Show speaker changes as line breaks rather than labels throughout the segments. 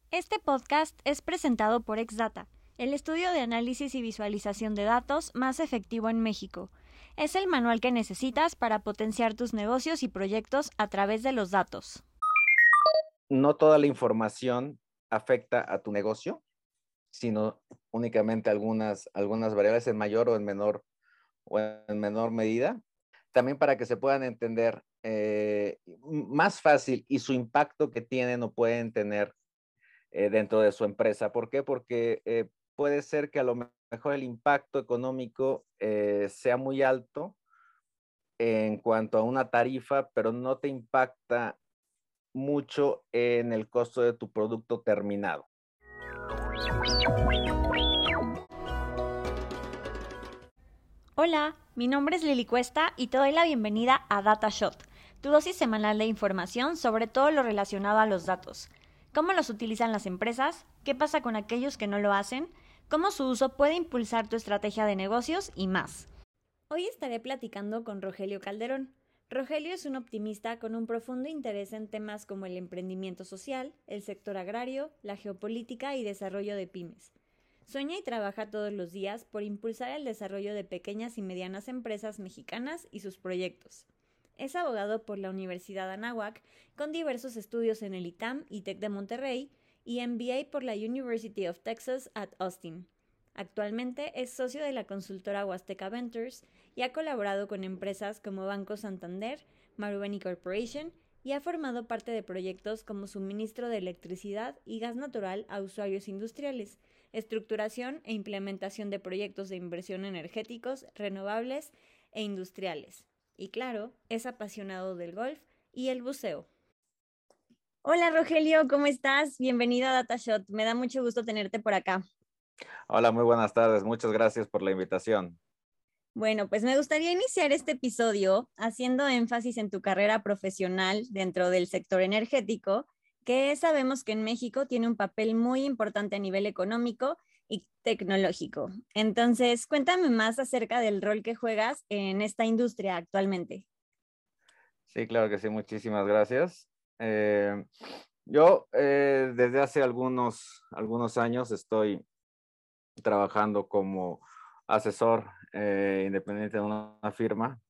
Este podcast es presentado por Exdata, el estudio de análisis y visualización de datos más efectivo en México. Es el manual que necesitas para potenciar tus negocios y proyectos a través de los datos.
No toda la información afecta a tu negocio, sino únicamente algunas variables en mayor o en menor medida. También para que se puedan entender más fácil y su impacto que tienen o pueden tener dentro de su empresa. ¿Por qué? Porque puede ser que a lo mejor el impacto económico sea muy alto en cuanto a una tarifa, pero no te impacta mucho en el costo de tu producto terminado.
Hola, mi nombre es Lili Cuesta y te doy la bienvenida a DataShot, tu dosis semanal de información sobre todo lo relacionado a los datos. ¿Cómo los utilizan las empresas? ¿Qué pasa con aquellos que no lo hacen? ¿Cómo su uso puede impulsar tu estrategia de negocios? Y más. Hoy estaré platicando con Rogelio Calderón. Rogelio es un optimista con un profundo interés en temas como el emprendimiento social, el sector agrario, la geopolítica y desarrollo de pymes. Sueña y trabaja todos los días por impulsar el desarrollo de pequeñas y medianas empresas mexicanas y sus proyectos. Es abogado por la Universidad Anáhuac, con diversos estudios en el ITAM y TEC de Monterrey, y MBA por la University of Texas at Austin. Actualmente es socio de la consultora Huasteca Ventures y ha colaborado con empresas como Banco Santander, Marubeni Corporation y ha formado parte de proyectos como suministro de electricidad y gas natural a usuarios industriales, estructuración e implementación de proyectos de inversión energéticos, renovables e industriales. Y claro, es apasionado del golf y el buceo. Hola Rogelio, ¿cómo estás? Bienvenido a DataShot. Me da mucho gusto tenerte por acá.
Hola, muy buenas tardes. Muchas gracias por la invitación.
Bueno, pues me gustaría iniciar este episodio haciendo énfasis en tu carrera profesional dentro del sector energético, que sabemos que en México tiene un papel muy importante a nivel económico y tecnológico. Entonces, cuéntame más acerca del rol que juegas en esta industria actualmente.
Sí, claro que sí. Muchísimas gracias. Eh, yo desde hace algunos años estoy trabajando como asesor independiente de una firma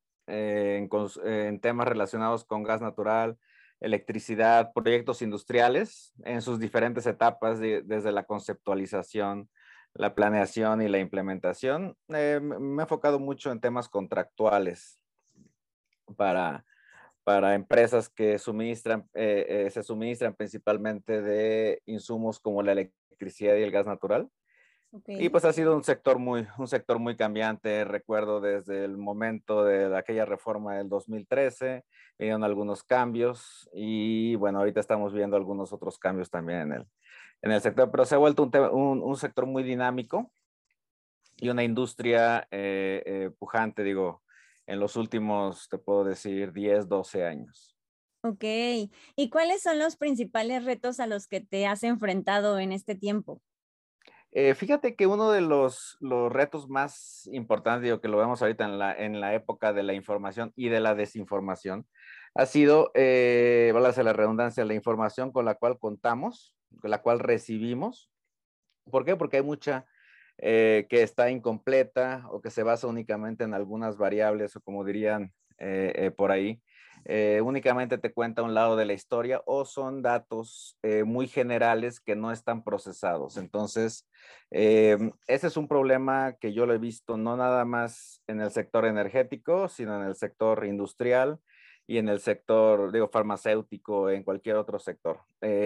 en temas relacionados con gas natural, electricidad, proyectos industriales en sus diferentes etapas, desde la conceptualización, la planeación y la implementación. Me he enfocado mucho en temas contractuales para, para empresas que se suministran principalmente de insumos como la electricidad y el gas natural. Y
Ok.
pues ha sido un sector muy cambiante. Recuerdo desde el momento de aquella reforma del 2013, vinieron algunos cambios y bueno, ahorita estamos viendo algunos otros cambios también en el sector, pero se ha vuelto un sector muy dinámico y una industria pujante, digo, en los últimos, te puedo decir, 10, 12 años.
Ok. ¿Y cuáles son los principales retos a los que te has enfrentado en este tiempo?
Fíjate que uno de los retos más importantes, digo, que lo vemos ahorita en la época de la información y de la desinformación, ha sido, válgase la redundancia, la información con la cual contamos, con la cual recibimos. ¿Por qué? Porque hay mucha que está incompleta o que se basa únicamente en algunas variables o como dirían por ahí, únicamente te cuenta un lado de la historia o son datos muy generales que no están procesados. Entonces, ese es un problema que yo lo he visto no nada más en el sector energético, sino en el sector industrial y en el sector, digo, farmacéutico, en cualquier otro sector.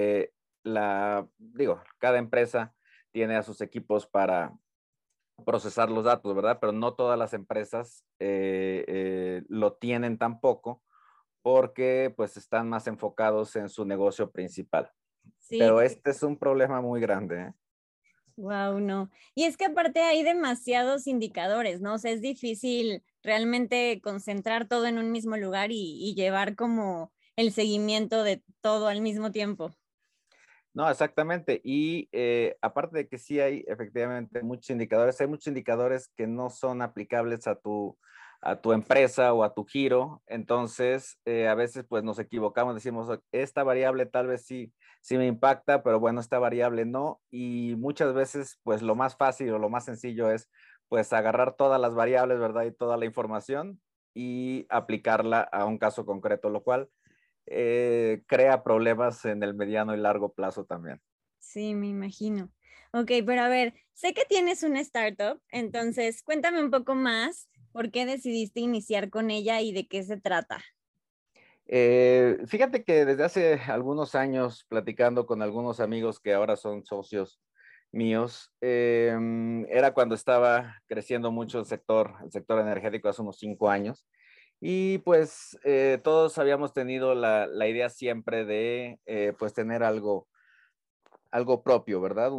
Cada empresa tiene a sus equipos para procesar los datos, ¿verdad? Pero no todas las empresas lo tienen tampoco porque pues están más enfocados en su negocio principal.
Sí,
Pero este es un problema muy grande, ¿eh?
wow, no. Y es que aparte hay demasiados indicadores, ¿no? O sea, es difícil realmente concentrar todo en un mismo lugar y llevar como el seguimiento de todo al mismo tiempo.
No, exactamente. Y aparte de que sí hay efectivamente muchos indicadores, hay muchos indicadores que no son aplicables a tu empresa o a tu giro. Entonces, a veces pues nos equivocamos, decimos, esta variable tal vez sí me impacta, pero bueno, esta variable no. Y muchas veces pues lo más fácil o lo más sencillo es pues agarrar todas las variables, ¿verdad? Y toda la información y aplicarla a un caso concreto, lo cual crea problemas en el mediano y largo plazo también.
Sí, me imagino. Ok, pero a ver, sé que tienes una startup, entonces cuéntame un poco más por qué decidiste iniciar con ella y de qué se trata.
Fíjate que desde hace algunos años, platicando con algunos amigos que ahora son socios míos, era cuando estaba creciendo mucho el sector energético hace unos 5 años. Y pues todos habíamos tenido la idea siempre de pues tener algo propio, ¿verdad?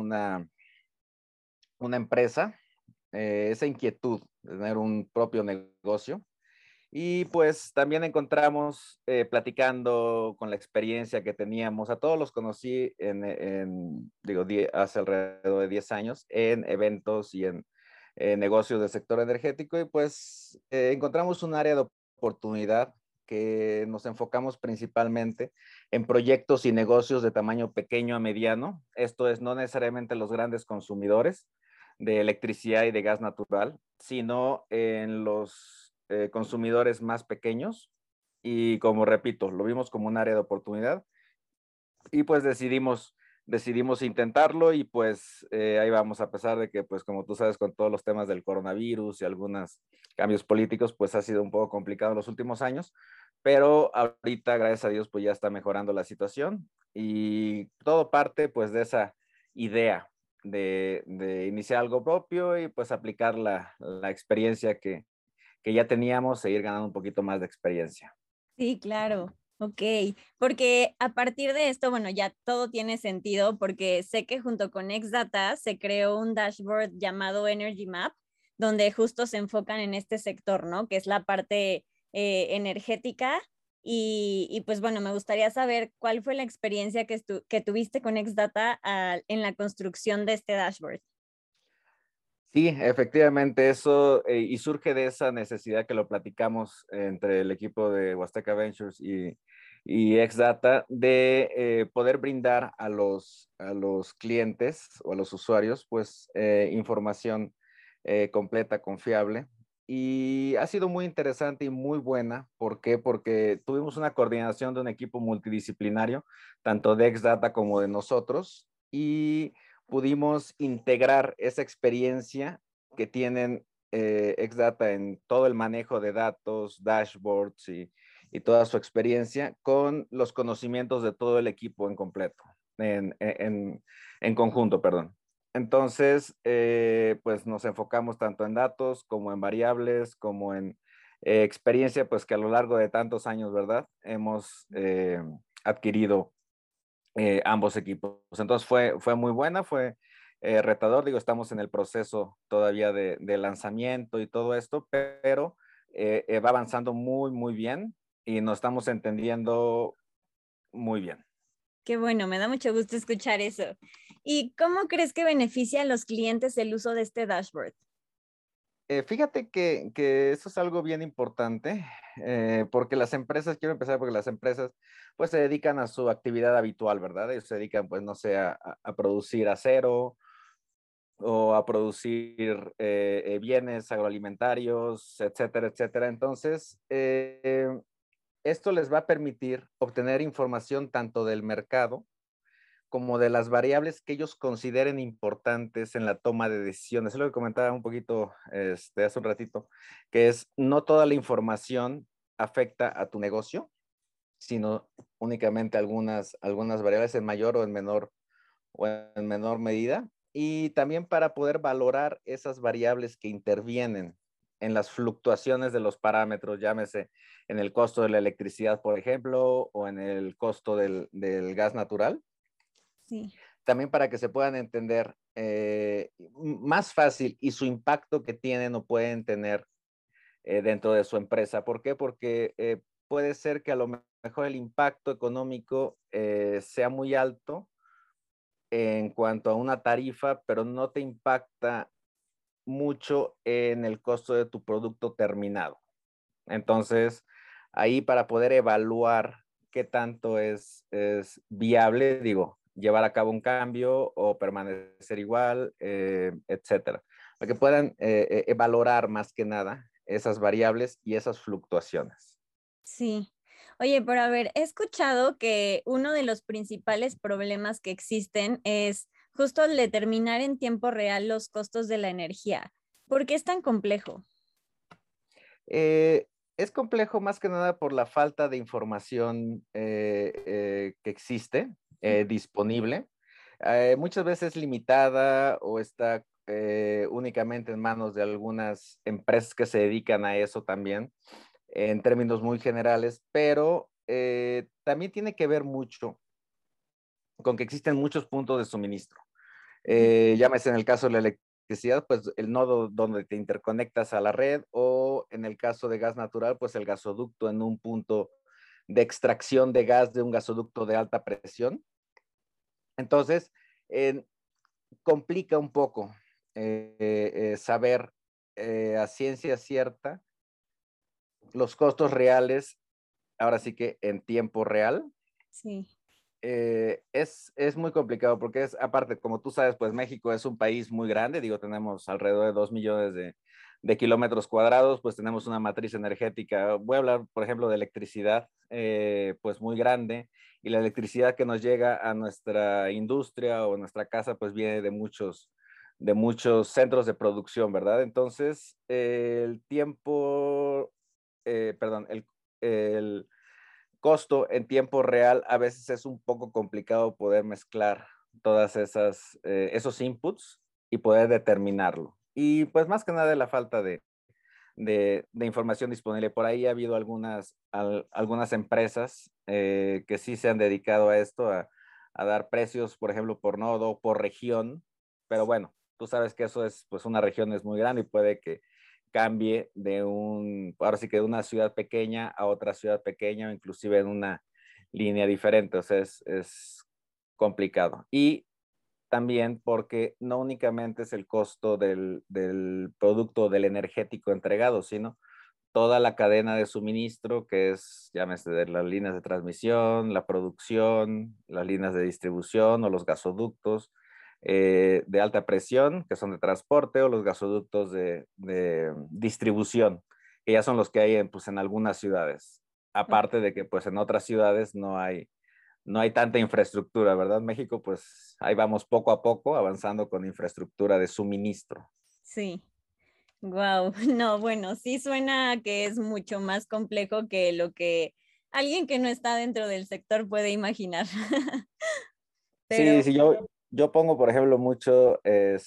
Una empresa, esa inquietud de tener un propio negocio. Y pues también encontramos, platicando con la experiencia que teníamos, a todos los conocí digo, hace alrededor de 10 años en eventos y en negocios del sector energético y pues encontramos un área de oportunidad que nos enfocamos principalmente en proyectos y negocios de tamaño pequeño a mediano. Esto es, no necesariamente los grandes consumidores de electricidad y de gas natural, sino en los consumidores más pequeños. Y como repito, lo vimos como un área de oportunidad y pues decidimos intentarlo y pues ahí vamos, a pesar de que pues como tú sabes con todos los temas del coronavirus y algunos cambios políticos pues ha sido un poco complicado en los últimos años, pero ahorita gracias a Dios pues ya está mejorando la situación y todo parte pues de esa idea de iniciar algo propio y pues aplicar la experiencia que ya teníamos, seguir ganando un poquito más de experiencia.
Sí, claro. Ok, porque a partir de esto, bueno, ya todo tiene sentido porque sé que junto con Xdata se creó un dashboard llamado Energy Map, donde justo se enfocan en este sector, ¿no? Que es la parte energética. Y pues bueno, me gustaría saber cuál fue la experiencia que tuviste con Xdata en la construcción de este dashboard.
Sí, efectivamente, eso, y surge de esa necesidad que lo platicamos entre el equipo de Huasteca Ventures y Exdata de poder brindar a los clientes o a los usuarios, pues, información completa, confiable. Y ha sido muy interesante y muy buena. ¿Por qué? Porque tuvimos una coordinación de un equipo multidisciplinario, tanto de Exdata como de nosotros, y pudimos integrar esa experiencia que tienen Exdata en todo el manejo de datos, dashboards y toda su experiencia con los conocimientos de todo el equipo en completo, en conjunto, perdón. Entonces, pues nos enfocamos tanto en datos como en variables, como en experiencia, pues que a lo largo de tantos años, ¿verdad? Hemos adquirido ambos equipos. Entonces fue muy buena, fue retador, digo, estamos en el proceso todavía de lanzamiento y todo esto, pero va avanzando muy, muy bien y nos estamos entendiendo muy bien.
Qué bueno, me da mucho gusto escuchar eso. ¿Y cómo crees que beneficia a los clientes el uso de este dashboard?
Fíjate que eso es algo bien importante, porque las empresas, quiero empezar porque las empresas pues se dedican a su actividad habitual, ¿verdad? Ellos se dedican pues no sé, a producir acero, o a producir bienes agroalimentarios, etcétera, etcétera. Entonces, esto les va a permitir obtener información tanto del mercado como de las variables que ellos consideren importantes en la toma de decisiones. Es lo que comentaba un poquito hace un ratito, que es no toda la información afecta a tu negocio, sino únicamente algunas variables en mayor o en menor medida, y también para poder valorar esas variables que intervienen en las fluctuaciones de los parámetros, llámese en el costo de la electricidad, por ejemplo, o en el costo del gas natural,
Sí.
también para que se puedan entender más fácil y su impacto que tienen o pueden tener dentro de su empresa. ¿Por qué? Porque puede ser que a lo mejor el impacto económico sea muy alto en cuanto a una tarifa, pero no te impacta mucho en el costo de tu producto terminado. Entonces, ahí para poder evaluar qué tanto es viable, digo, llevar a cabo un cambio o permanecer igual, etcétera. Para que puedan valorar más que nada esas variables y esas fluctuaciones.
Sí. Oye, pero a ver, he escuchado que uno de los principales problemas que existen es justo el determinar en tiempo real los costos de la energía. ¿Por qué es tan complejo?
Eh, es complejo más que nada por la falta de información que existe disponible. Muchas veces limitada o está únicamente en manos de algunas empresas que se dedican a eso también, en términos muy generales, pero también tiene que ver mucho con que existen muchos puntos de suministro. Llámese en el caso de la electricidad, pues el nodo donde te interconectas a la red, o en el caso de gas natural, pues el gasoducto en un punto de extracción de gas de un gasoducto de alta presión. Entonces, eh, complica un poco saber a ciencia cierta los costos reales, ahora sí que en tiempo real.
Sí,
Es muy complicado porque es, aparte, como tú sabes, pues México es un país muy grande, digo, tenemos alrededor de 2 millones de kilómetros cuadrados, pues tenemos una matriz energética, voy a hablar, por ejemplo, de electricidad, pues muy grande, y la electricidad que nos llega a nuestra industria o nuestra casa, pues viene de muchos centros de producción, ¿verdad? Entonces, el tiempo, perdón, el costo en tiempo real, a veces es un poco complicado poder mezclar todas esos inputs y poder determinarlo. Y pues más que nada la falta de información disponible. Por ahí ha habido algunas empresas que sí se han dedicado a esto, a dar precios, por ejemplo, por nodo, por región, pero bueno, tú sabes que eso es, pues una región es muy grande y puede que cambie ahora sí que de una ciudad pequeña a otra ciudad pequeña o inclusive en una línea diferente, o sea, es complicado. Y también porque no únicamente es el costo del producto del energético entregado, sino toda la cadena de suministro, que es, llámese de las líneas de transmisión, la producción, las líneas de distribución o los gasoductos de alta presión, que son de transporte, o los gasoductos de distribución, que ya son los que hay pues, en algunas ciudades.
ok.
Aparte de que pues en otras ciudades no hay tanta infraestructura, ¿verdad? México, pues ahí vamos poco a poco avanzando con infraestructura de suministro.
Sí. Wow, no, bueno, sí suena que es mucho más complejo que lo que alguien que no está dentro del sector puede imaginar.
Sí,
Pero
sí, yo pongo, por ejemplo, mucho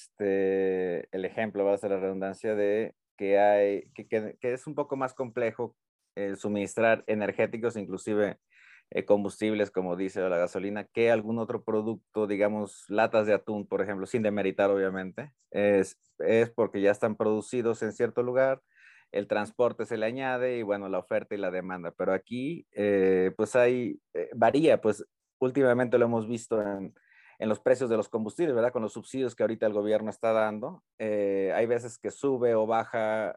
el ejemplo, va a ser la redundancia, de que que es un poco más complejo suministrar energéticos, inclusive combustibles, como dice la gasolina, que algún otro producto, digamos, latas de atún, por ejemplo, sin demeritar, obviamente, es porque ya están producidos en cierto lugar, el transporte se le añade y bueno, la oferta y la demanda. Pero aquí, pues varía, pues últimamente lo hemos visto en los precios de los combustibles, ¿verdad? Con los subsidios que ahorita el gobierno está dando. Hay veces que sube o baja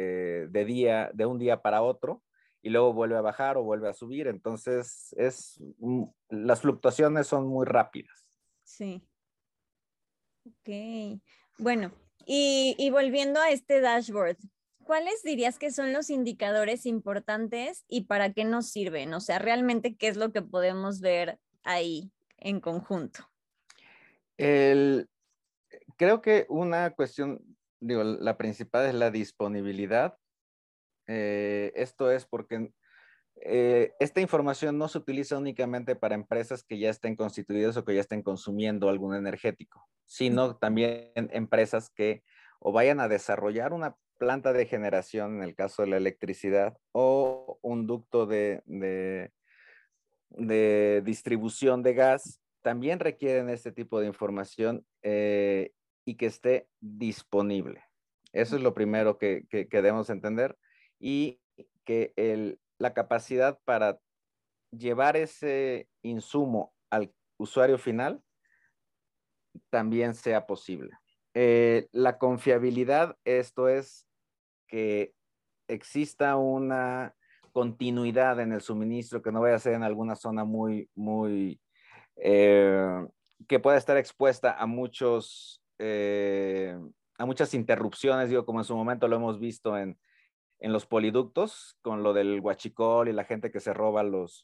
de un día para otro y luego vuelve a bajar o vuelve a subir. Entonces, las fluctuaciones son muy rápidas.
sí, ok. Bueno, y volviendo a este dashboard, ¿cuáles dirías que son los indicadores importantes y para qué nos sirven? O sea, realmente, ¿qué es lo que podemos ver ahí en conjunto?
El, Creo que una cuestión, digo, la principal es la disponibilidad. Esto es porque esta información no se utiliza únicamente para empresas que ya estén constituidas o que ya estén consumiendo algún energético, sino también empresas que o vayan a desarrollar una planta de generación, en el caso de la electricidad, o un ducto de distribución de gas, también requieren este tipo de información y que esté disponible. Eso es lo primero que debemos entender y que la capacidad para llevar ese insumo al usuario final también sea posible. La confiabilidad, esto es que exista una continuidad en el suministro, que no vaya a ser en alguna zona eh, que pueda estar expuesta a muchas interrupciones, digo, como en su momento lo hemos visto en los poliductos, con lo del huachicol y la gente que se roba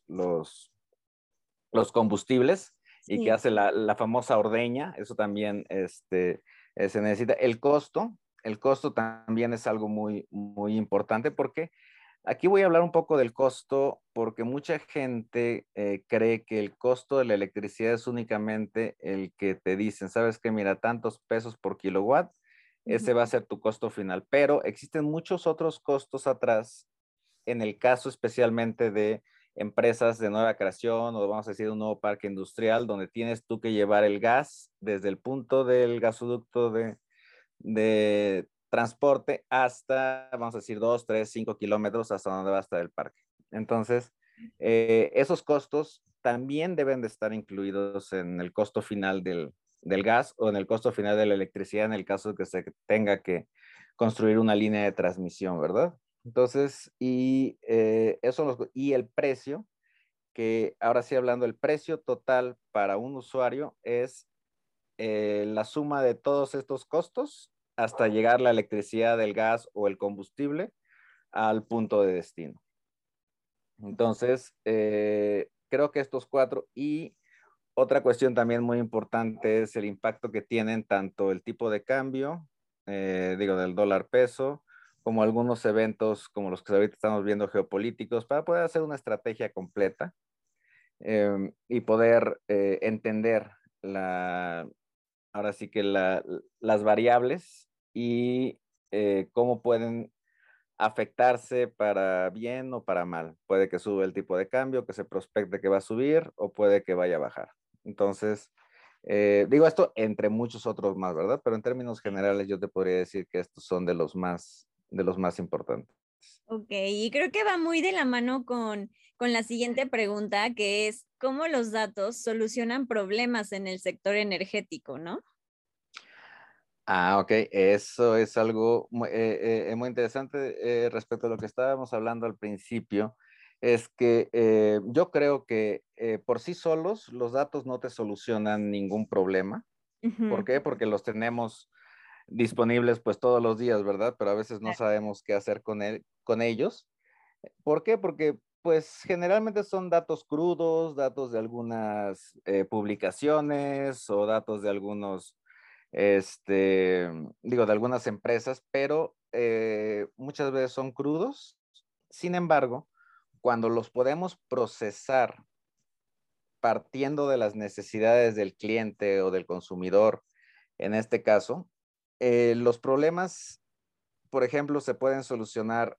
los combustibles y que
Sí.
hace la famosa ordeña, eso también se necesita. El costo también es algo muy importante porque aquí voy a hablar un poco del costo porque mucha gente cree que el costo de la electricidad es únicamente el que te dicen, sabes que mira, tantos pesos por kilowatt,
Ujú.
ese va a ser tu costo final, pero existen muchos otros costos atrás en el caso especialmente de empresas de nueva creación o vamos a decir un nuevo parque industrial donde tienes tú que llevar el gas desde el punto del gasoducto de transporte hasta, vamos a decir, 2, 3, 5 kilómetros hasta donde va a estar el parque. Entonces, esos costos también deben de estar incluidos en el costo final del gas o en el costo final de la electricidad en el caso de que se tenga que construir una línea de transmisión, ¿verdad? Entonces, y el precio, que ahora sí hablando, el precio total para un usuario es la suma de todos estos costos hasta llegar la electricidad, el gas o el combustible al punto de destino. Entonces, creo que estos cuatro y otra cuestión también muy importante es el impacto que tienen tanto el tipo de cambio, digo, del dólar peso, como algunos eventos como los que ahorita estamos viendo geopolíticos, para poder hacer una estrategia completa y poder entender ahora sí que las variables y cómo pueden afectarse para bien o para mal. Puede que sube el tipo de cambio, que se prospecte que va a subir o puede que vaya a bajar. Entonces, digo esto entre muchos otros más, ¿verdad? Pero en términos generales yo te podría decir que estos son de los más importantes.
Ok, y creo que va muy de la mano con la siguiente pregunta, que es cómo los datos solucionan problemas en el sector energético, ¿no?
Ah, ok, eso es algo muy interesante respecto a lo que estábamos hablando al principio. Es que yo creo que por sí solos los datos no te solucionan ningún problema. ¿Por
Ujú.
qué? Porque los tenemos disponibles pues todos los días, ¿verdad? Pero a veces no sabemos qué hacer con ellos. ¿Por qué? Porque pues generalmente son datos crudos, datos de algunas publicaciones o datos de algunos digo, de algunas empresas, pero muchas veces son crudos. Sin embargo, cuando los podemos procesar partiendo de las necesidades del cliente o del consumidor, en este caso, los problemas, por ejemplo, se pueden solucionar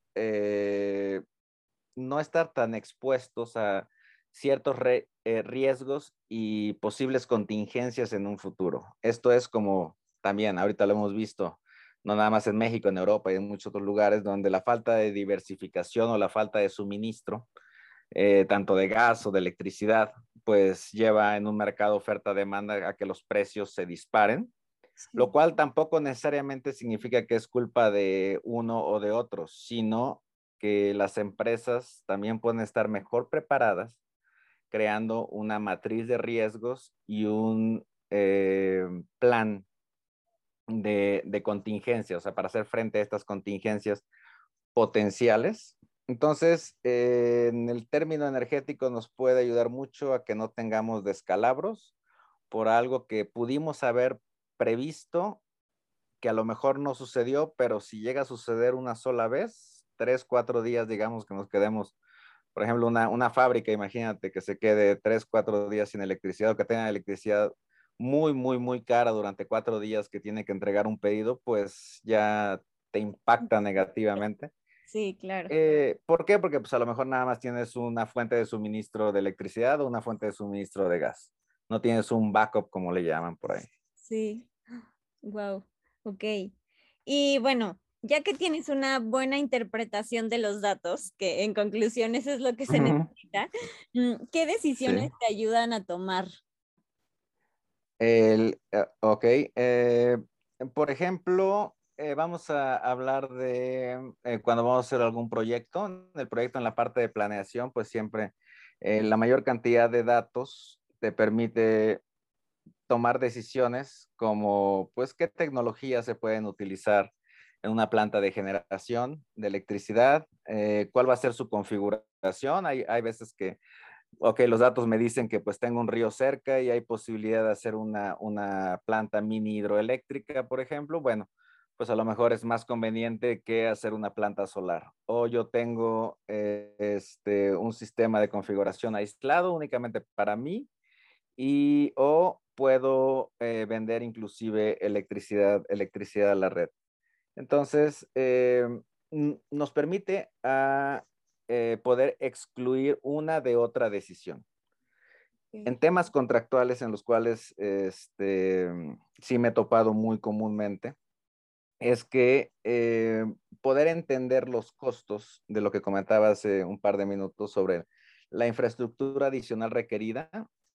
no estar tan expuestos a ciertos riesgos y posibles contingencias en un futuro. Esto es como también, ahorita lo hemos visto, no nada más en México, en Europa y en muchos otros lugares, donde la falta de diversificación o la falta de suministro, tanto de gas o de electricidad, pues lleva en un mercado oferta-demanda a que los precios se disparen, lo
Sí.
cual tampoco necesariamente significa que es culpa de uno o de otro, sino que las empresas también pueden estar mejor preparadas creando una matriz de riesgos y un plan de contingencia, o sea, para hacer frente a estas contingencias potenciales. Entonces, en el término energético nos puede ayudar mucho a que no tengamos descalabros por algo que pudimos haber previsto que a lo mejor no sucedió, pero si llega a suceder una sola vez, 3, 4 días, digamos que nos quedemos, por ejemplo, una fábrica, imagínate que se quede 3, 4 días sin electricidad o que tenga electricidad muy cara durante 4 días que tiene que entregar un pedido, pues ya te impacta negativamente.
Sí, claro.
¿Por qué? Porque pues a lo mejor nada más tienes una fuente de suministro de electricidad o una fuente de suministro de gas. No tienes un backup, como le llaman por ahí.
Sí. Wow. Ok. Y bueno, ya que tienes una buena interpretación de los datos, que en conclusión eso es lo que se necesita, ¿qué decisiones
Sí.
te ayudan a tomar?
Ok. Por ejemplo, vamos a hablar de cuando vamos a hacer algún proyecto. El proyecto en la parte de planeación, pues siempre la mayor cantidad de datos te permite tomar decisiones como, pues, qué tecnologías se pueden utilizar en una planta de generación de electricidad, cuál va a ser su configuración. Hay veces que, ok, los datos me dicen que pues tengo un río cerca y hay posibilidad de hacer una planta mini hidroeléctrica, por ejemplo. Bueno, pues a lo mejor es más conveniente que hacer una planta solar. O yo tengo un sistema de configuración aislado únicamente para mí o puedo vender inclusive electricidad a la red. Entonces, nos permite poder excluir una de otra decisión. En temas contractuales en los cuales sí me he topado muy comúnmente, es que poder entender los costos de lo que comentaba hace un par de minutos sobre la infraestructura adicional requerida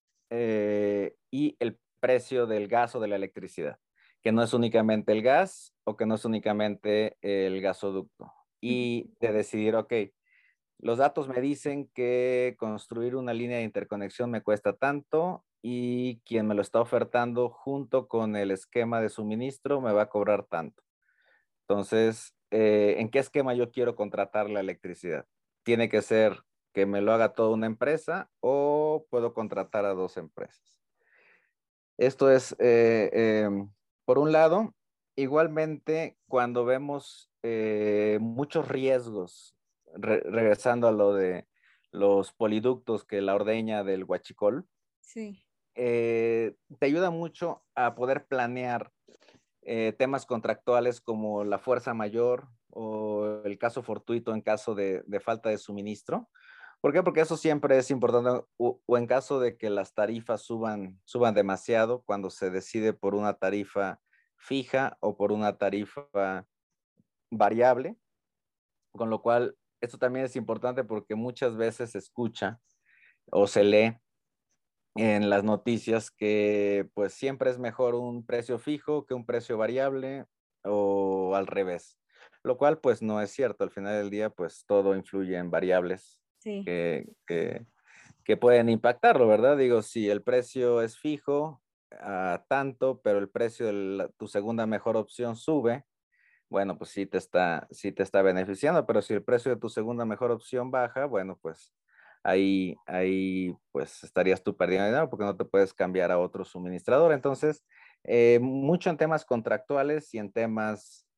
y el precio del gas o de la electricidad, que no es únicamente el gas o que no es únicamente el gasoducto. Y de decidir, ok, los datos me dicen que construir una línea de interconexión me cuesta tanto y quien me lo está ofertando junto con el esquema de suministro me va a cobrar tanto. Entonces, ¿en qué esquema yo quiero contratar la electricidad? ¿Tiene que ser que me lo haga toda una empresa o puedo contratar a dos empresas? Esto es, por un lado, igualmente cuando vemos muchos riesgos, regresando a lo de los poliductos que la ordeña del huachicol,
Sí.
te ayuda mucho a poder planear temas contractuales como la fuerza mayor o el caso fortuito en caso de falta de suministro. ¿Por qué? Porque eso siempre es importante o en caso de que las tarifas suban demasiado cuando se decide por una tarifa fija o por una tarifa variable, con lo cual esto también es importante porque muchas veces se escucha o se lee en las noticias que pues siempre es mejor un precio fijo que un precio variable o al revés, lo cual pues no es cierto. Al final del día pues todo influye en variables
Sí.
que pueden impactarlo, ¿verdad? Digo, si el precio es fijo a tanto, pero el precio de tu segunda mejor opción sube, bueno, pues sí te está beneficiando, pero si el precio de tu segunda mejor opción baja, bueno, pues ahí pues estarías tú perdiendo dinero porque no te puedes cambiar a otro suministrador. Entonces, mucho en temas contractuales y en temas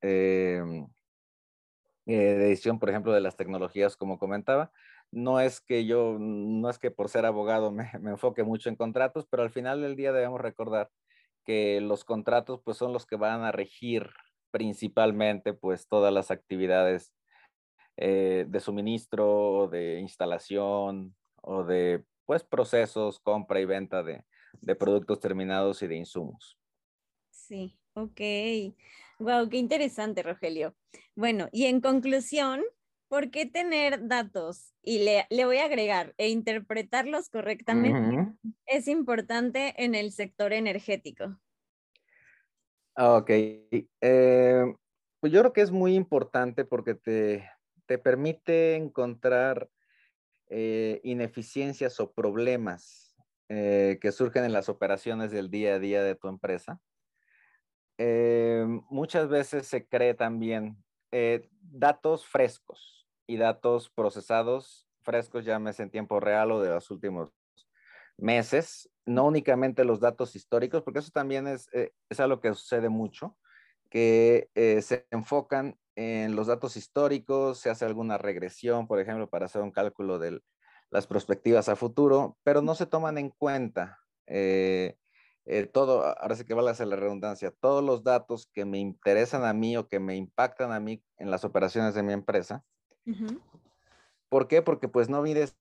de decisión, por ejemplo, de las tecnologías, como comentaba. No es que por ser abogado me enfoque mucho en contratos, pero al final del día debemos recordar que los contratos pues son los que van a regir principalmente pues todas las actividades de suministro, o de instalación o de pues procesos, compra y venta de productos terminados y de insumos.
Sí, ok. Wow, qué interesante, Rogelio. Bueno, y en conclusión, ¿por qué tener datos? Y le voy a agregar, e interpretarlos correctamente
Ujú.
es importante en el sector energético.
Ok. Pues yo creo que es muy importante porque te permite encontrar ineficiencias o problemas que surgen en las operaciones del día a día de tu empresa. Muchas veces se cree también datos frescos y datos procesados, frescos llámese en tiempo real o de los últimos meses, no únicamente los datos históricos, porque eso también es algo que sucede mucho, que se enfocan en los datos históricos, se hace alguna regresión, por ejemplo, para hacer un cálculo de las perspectivas a futuro, pero no se toman en cuenta todo, ahora sí que vale hacer la redundancia, todos los datos que me interesan a mí o que me impactan a mí en las operaciones de mi empresa.
Ujú.
¿Por qué? Porque pues no mides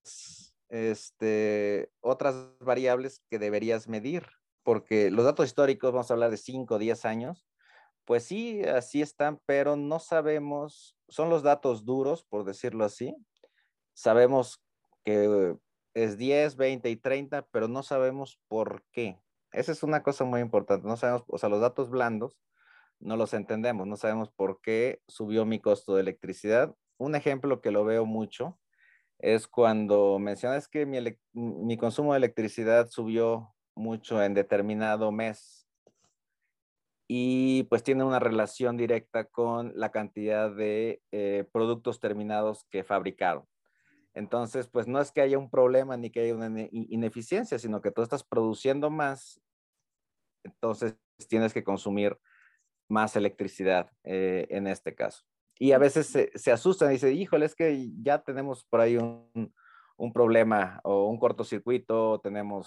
otras variables que deberías medir, porque los datos históricos, vamos a hablar de 5 o 10 años, pues sí, así están, pero no sabemos, son los datos duros, por decirlo así. Sabemos que es 10, 20 y 30, pero no sabemos por qué. Esa es una cosa muy importante, no sabemos, o sea, los datos blandos no los entendemos, no sabemos por qué subió mi costo de electricidad. Un ejemplo que lo veo mucho es cuando mencionas que mi consumo de electricidad subió mucho en determinado mes y pues tiene una relación directa con la cantidad de productos terminados que fabricaron. Entonces, pues no es que haya un problema ni que haya una ineficiencia, sino que tú estás produciendo más, entonces tienes que consumir más electricidad en este caso. Y a veces se asustan y dicen, híjole, es que ya tenemos por ahí un problema o un cortocircuito,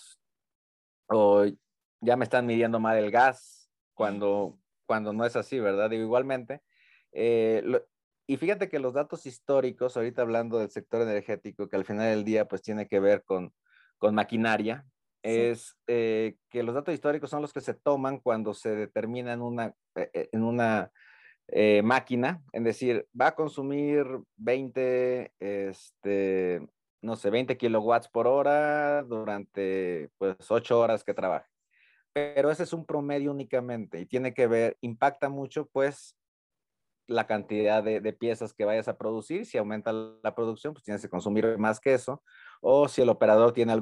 o ya me están midiendo mal el gas, cuando no es así, ¿verdad? Digo, igualmente. eh, lo- y fíjate que los datos históricos, ahorita hablando del sector energético, que al final del día pues tiene que ver con maquinaria,
Sí.
es que los datos históricos son los que se toman cuando se determina en una máquina, es decir, va a consumir 20, no sé, 20 kilowatts por hora durante pues 8 horas que trabaje. Pero ese es un promedio únicamente y tiene que ver, impacta mucho pues la cantidad de piezas que vayas a producir. Si aumenta la producción, pues tienes que consumir más que eso. O si el operador tiene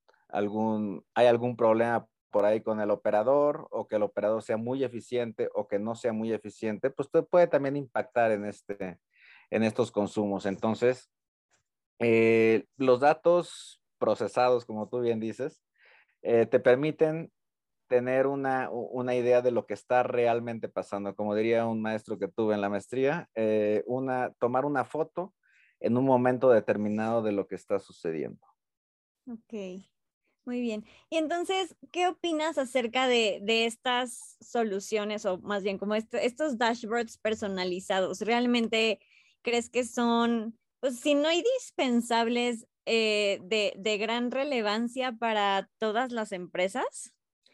hay algún problema por ahí con el operador, o que el operador sea muy eficiente o que no sea muy eficiente, pues puede también impactar en estos consumos. Entonces, los datos procesados, como tú bien dices, te permiten tener una idea de lo que está realmente pasando. Como diría un maestro que tuve en la maestría, tomar una foto en un momento determinado de lo que está sucediendo.
Ok, muy bien. Y entonces, ¿qué opinas acerca de estas soluciones o más bien como estos dashboards personalizados? ¿Realmente crees que son, pues si no indispensables, de gran relevancia para todas las empresas?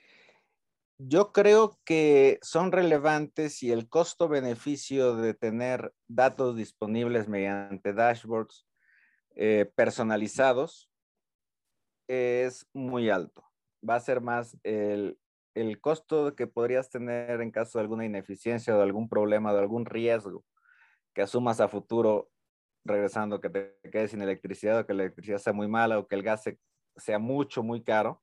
Yo creo que son relevantes y el costo-beneficio de tener datos disponibles mediante dashboards personalizados es muy alto. Va a ser más el costo que podrías tener en caso de alguna ineficiencia o de algún problema, de algún riesgo que asumas a futuro, regresando, que te quedes sin electricidad, o que la electricidad sea muy mala, o que el gas sea mucho, muy caro.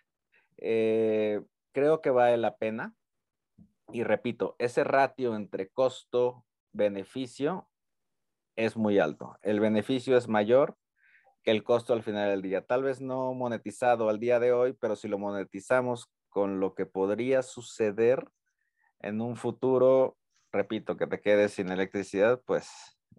Eh, Creo que vale la pena. Y repito, ese ratio entre costo-beneficio es muy alto. El beneficio es mayor que el costo al final del día. Tal vez no monetizado al día de hoy, pero si lo monetizamos con lo que podría suceder en un futuro, repito, que te quedes sin electricidad, pues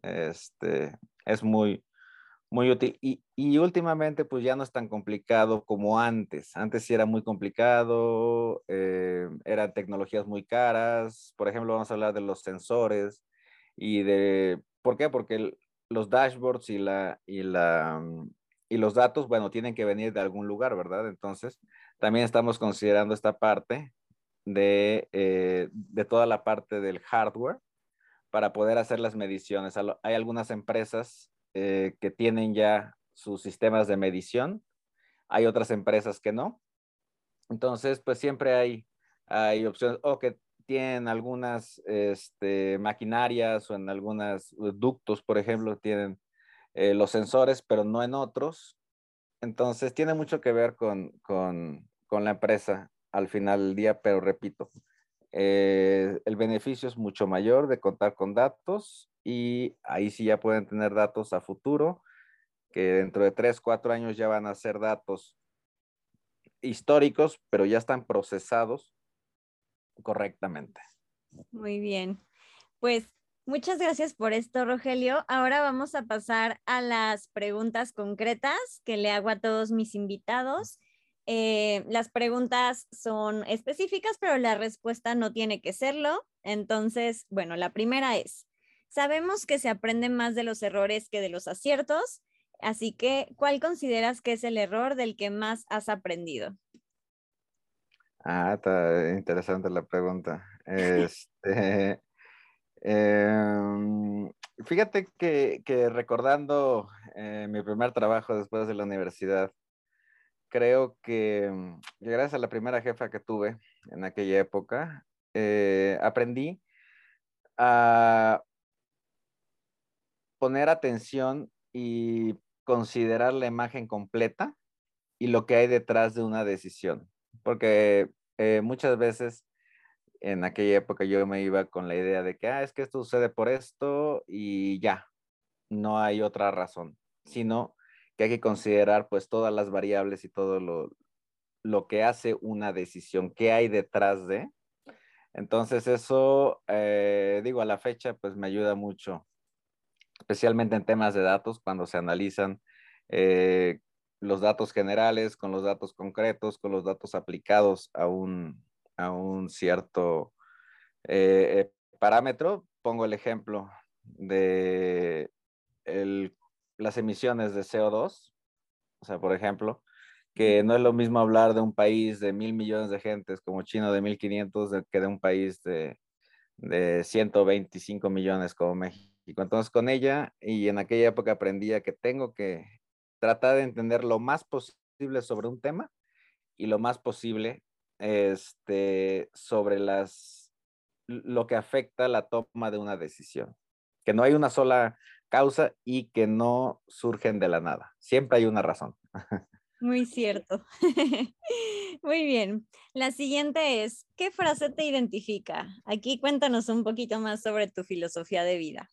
es muy útil. Y últimamente, pues ya no es tan complicado como antes. Antes sí era muy complicado, eran tecnologías muy caras. Por ejemplo, vamos a hablar de los sensores ¿por qué? Porque los dashboards y los datos, bueno, tienen que venir de algún lugar, ¿verdad? Entonces, también estamos considerando esta parte de toda la parte del hardware para poder hacer las mediciones. Hay algunas empresas que tienen ya sus sistemas de medición, hay otras empresas que no. Entonces, pues siempre hay opciones, o que tienen algunas maquinarias o en algunos ductos, por ejemplo, tienen los sensores, pero no en otros. Entonces, tiene mucho que ver con la empresa al final del día, pero repito, el beneficio es mucho mayor de contar con datos y ahí sí ya pueden tener datos a futuro, que dentro de 3, 4 años ya van a ser datos históricos, pero ya están procesados correctamente.
Muy bien. Pues muchas gracias por esto, Rogelio. Ahora vamos a pasar a las preguntas concretas que le hago a todos mis invitados. Las preguntas son específicas, pero la respuesta no tiene que serlo. Entonces, bueno, la primera es, sabemos que se aprende más de los errores que de los aciertos, así que, ¿cuál consideras que es el error del que más has aprendido?
Ah, está interesante la pregunta. Em, Fíjate que recordando mi primer trabajo después de la universidad, creo que gracias a la primera jefa que tuve en aquella época, aprendí a poner atención y considerar la imagen completa y lo que hay detrás de una decisión. Porque muchas veces en aquella época yo me iba con la idea de que, es que esto sucede por esto y ya, no hay otra razón, sino que hay que considerar pues todas las variables y todo lo que hace una decisión, qué hay detrás de. Entonces eso, digo, a la fecha pues me ayuda mucho, especialmente en temas de datos, cuando se analizan eh, los datos generales con los datos concretos, con los datos aplicados a un cierto parámetro. Pongo el ejemplo de las emisiones de CO2. O sea, por ejemplo, que no es lo mismo hablar de un país de 1.000 millones de gentes como China, de 1.500, que de un país de 125 millones como México. Entonces, con ella, y en aquella época aprendía que tengo que tratar de entender lo más posible sobre un tema y lo más posible sobre lo que afecta la toma de una decisión. Que no hay una sola causa y que no surgen de la nada. Siempre hay una razón.
Muy cierto. Muy bien. La siguiente es, ¿qué frase te identifica? Aquí cuéntanos un poquito más sobre tu filosofía de vida.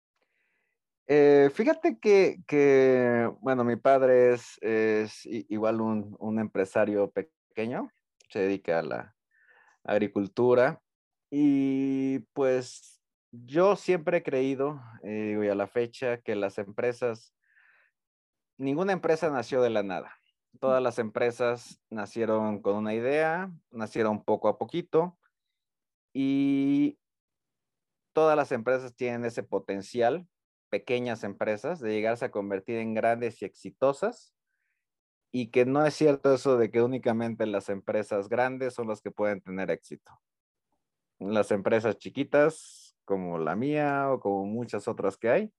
Fíjate bueno, mi padre es igual un empresario pequeño, se dedica a la agricultura y pues yo siempre he creído, y a la fecha, que las empresas, ninguna empresa nació de la nada. Todas las empresas nacieron con una idea, nacieron poco a poquito y todas las empresas tienen ese potencial, pequeñas empresas, de llegarse a convertir en grandes y exitosas, y que no es cierto eso de que únicamente las empresas grandes son las que pueden tener éxito. Las empresas chiquitas, como la mía o como muchas otras que hay,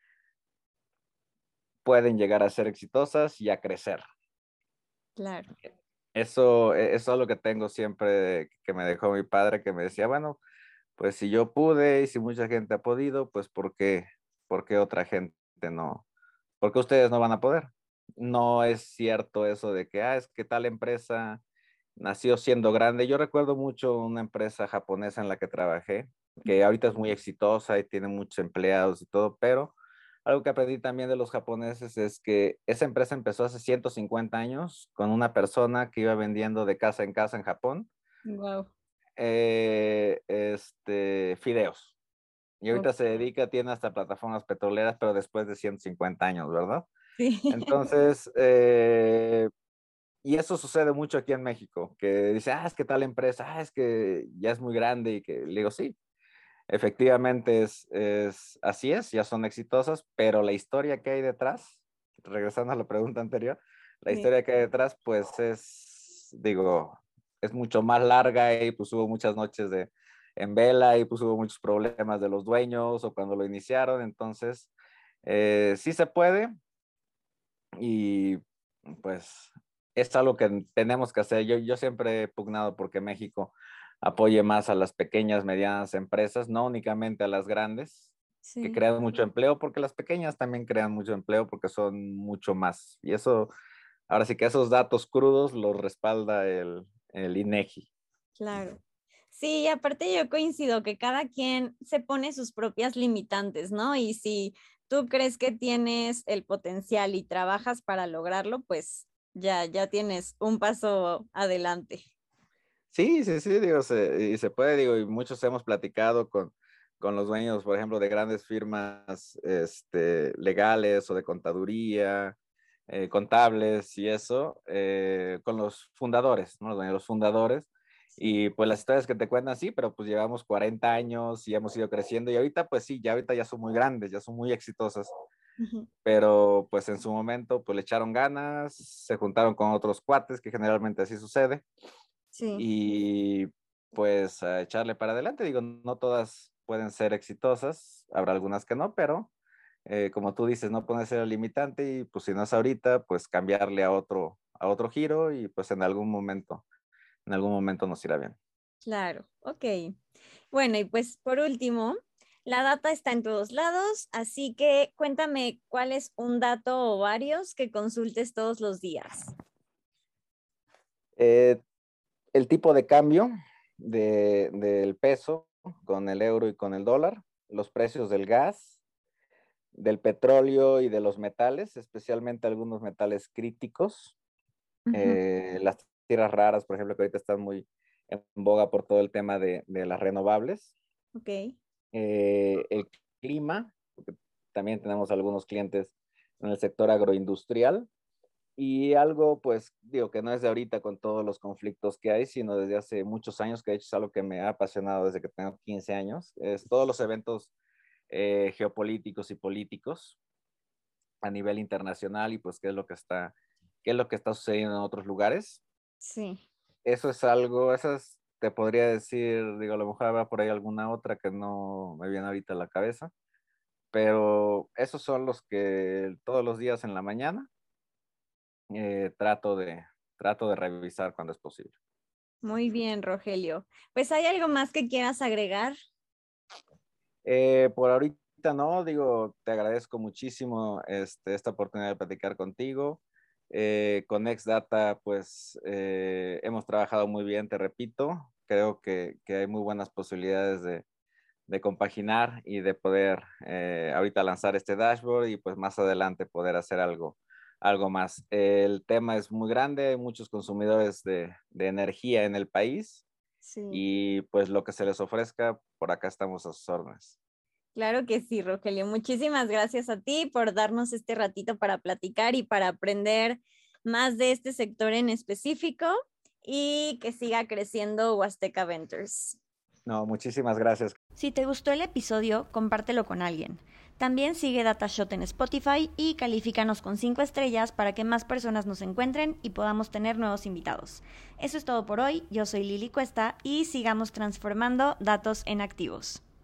pueden llegar a ser exitosas y a crecer.
Claro.
Eso es lo que tengo siempre que me dejó mi padre, que me decía, bueno, pues si yo pude y si mucha gente ha podido, pues ¿por qué otra gente no? ¿Por qué ustedes no van a poder? No es cierto eso de que, es que tal empresa nació siendo grande. Yo recuerdo mucho una empresa japonesa en la que trabajé, que ahorita es muy exitosa y tiene muchos empleados y todo, pero algo que aprendí también de los japoneses es que esa empresa empezó hace 150 años con una persona que iba vendiendo de casa en Japón,
Wow.
fideos. Y ahorita se dedica, tiene hasta plataformas petroleras, pero después de 150 años, ¿verdad?
Sí.
Entonces, y eso sucede mucho aquí en México, que dice, es que tal empresa, es que ya es muy grande, y que le digo, sí, efectivamente así es, ya son exitosas, pero la historia que hay detrás, regresando a la pregunta anterior, la
Sí.
historia que hay detrás, pues digo, es mucho más larga y pues hubo muchas noches en vela y pues hubo muchos problemas de los dueños o cuando lo iniciaron, entonces sí se puede y pues es algo que tenemos que hacer. Yo siempre he pugnado porque México apoye más a las pequeñas, medianas empresas, no únicamente a las grandes, que
Sí.
crean mucho empleo, porque las pequeñas también crean mucho empleo porque son mucho más. Y eso, ahora sí que esos datos crudos los respalda el INEGI.
Claro. Sí, aparte yo coincido que cada quien se pone sus propias limitantes, ¿no? Y si tú crees que tienes el potencial y trabajas para lograrlo, pues ya tienes un paso adelante.
Sí, sí, sí, digo, y se puede, digo, y muchos hemos platicado con los dueños, por ejemplo, de grandes firmas legales o de contaduría, contables y eso, con los fundadores, ¿no? Los dueños, los fundadores. Y pues las historias que te cuentan, sí, pero pues llevamos 40 años y hemos ido creciendo y ahorita pues sí, ya ahorita ya son muy grandes, ya son muy exitosas,
Ujú.
pero pues en su momento pues le echaron ganas, se juntaron con otros cuates, que generalmente así sucede
Sí,
y pues a echarle para adelante. Digo, no todas pueden ser exitosas, habrá algunas que no, pero como tú dices, no ponerse el limitante y pues si no es ahorita, pues cambiarle a otro giro y pues en algún momento nos irá bien.
Claro, ok. Bueno, y pues por último, la data está en todos lados, así que cuéntame cuál es un dato o varios que consultes todos los días.
Eh, el tipo de cambio del peso con el euro y con el dólar, los precios del gas, del petróleo y de los metales, especialmente algunos metales críticos,
Ujú,
las tierras raras, por ejemplo, que ahorita están muy en boga por todo el tema de las renovables,
ok.
el clima, porque también tenemos algunos clientes en el sector agroindustrial, y algo, pues, digo, que no es de ahorita con todos los conflictos que hay, sino desde hace muchos años, que de hecho es algo que me ha apasionado desde que tengo 15 años, es todos los eventos geopolíticos y políticos a nivel internacional y pues qué es lo que está sucediendo en otros lugares.
Sí.
Eso es algo, esas te podría decir, digo, a lo mejor habrá por ahí alguna otra que no me viene ahorita a la cabeza, pero esos son los que todos los días en la mañana eh, trato de, trato de revisar cuando es posible.
Muy bien, Rogelio. Pues ¿hay algo más que quieras agregar?
Por ahorita no, digo, te agradezco muchísimo esta oportunidad de platicar contigo. Con Exdata, pues hemos trabajado muy bien, te repito. Creo que hay muy buenas posibilidades de compaginar y de poder ahorita lanzar este dashboard y pues más adelante poder hacer algo más. El tema es muy grande, hay muchos consumidores de energía en el país
Sí.
y pues lo que se les ofrezca, por acá estamos a sus órdenes.
Claro que sí, Rogelio. Muchísimas gracias a ti por darnos este ratito para platicar y para aprender más de este sector en específico y que siga creciendo Huasteca Ventures.
No, muchísimas gracias.
Si te gustó el episodio, compártelo con alguien. También sigue DataShot en Spotify y califícanos con 5 estrellas para que más personas nos encuentren y podamos tener nuevos invitados. Eso es todo por hoy. Yo soy Lili Cuesta y sigamos transformando datos en activos.